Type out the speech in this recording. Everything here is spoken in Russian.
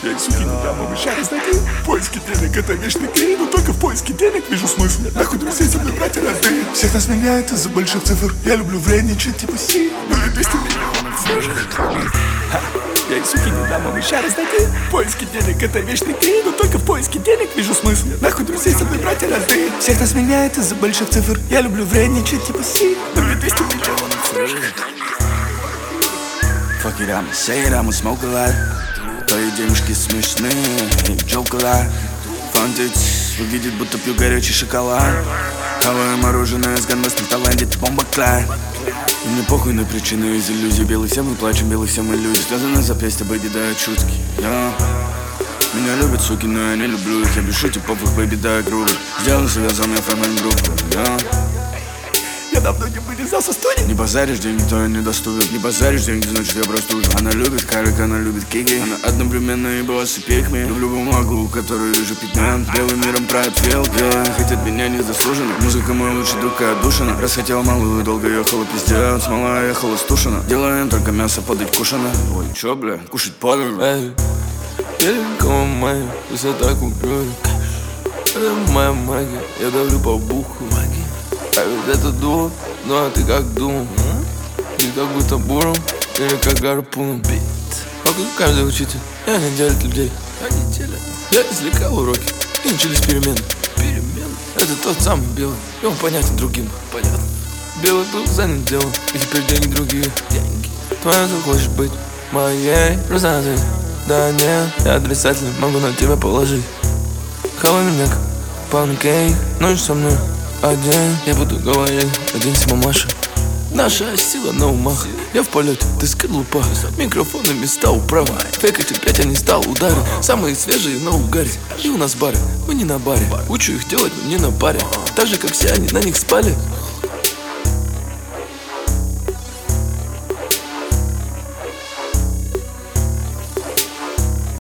Я и суки не дам, обещаю разнайти. Поиски денег — это вечный клей, но только в поиске денег вижу смысл. Нахуй друзей со мной братья родные. Всех нас меняют из-за больших цифр. Я люблю вредничать типа си. Ну и 200 миллионов свежих. Я и суки не дам, обещаю разнайти. Поиски денег — это вечный клей, но только в поиске денег вижу смысл. Нахуй друзей со мной братья родные. Всех нас меняют из-за больших цифр. Я люблю вредничать типа си. Ну и 200 миллионов свежих. Fuck it, I'ma say it, I'ma smoke a lot. Твои денежки смешные, joke a lot. Фантить, выглядит, будто пью горячий шоколад. Хаваю мороженое с ганмастом в Таиланде, ты бомба клай. И мне похуй на причины из иллюзий. Белый все мы плачем, белый все мы люди. Слезы на запястье, бэйби, дают шутки. Меня любят суки, но я не люблю их. Я бешу типов их, бэйби, дай грубо. Сделаю себя за меня фэмэн-группу. Я давно не вылезал со студии. Не базаришь, деньги, то я недоступен. Не базаришь, деньги, значит я простужен. Она любит карик, она любит кики. Она одновременно и босс и пикми. Люблю бумагу, которую вижу пигмент. Белым миром правит филд. Хотят меня незаслуженно. Музыка мой лучший друг и отдушина. Раз хотела малую, долго ехала пиздец. Смола ехала стушена. Делаем только мясо подать кушано. Ой, чё, бля, кушать подано. Эй, великого моя, высота купюры. Это моя магия, я давлю по буху. А ведь это дух, ну а ты как думал? Ты как будто буром или как гарпуном? Вокруг каждый учитель, и они делят людей. Я извлекал уроки и начались перемены. Это тот самый белый, и он понятен другим. Белый был занят делом, и теперь деньги другие. Твоя ты хочешь быть моей разносить? Да нет, я отрицательный, могу на тебя положить. Хавай меня как панкейк, ночь со мной один. Я буду говорить, оденься, мамаша. Наша сила на умах. Я в полете, ты скорлупа. Микрофоны места управа. Фейкать опять я не стал удары. Самые свежие на угаре. И у нас бары, мы не на баре. Учу их делать, но не на паре. Так же как все они на них спали.